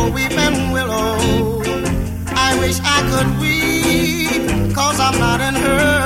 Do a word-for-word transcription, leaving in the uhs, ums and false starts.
weeping willow. I wish I could weep, cause I'm not in her